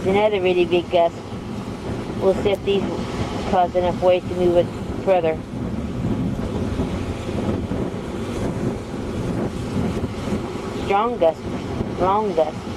another really big gust. We'll see if these cause enough weight to move it further. Strong gust, long gust.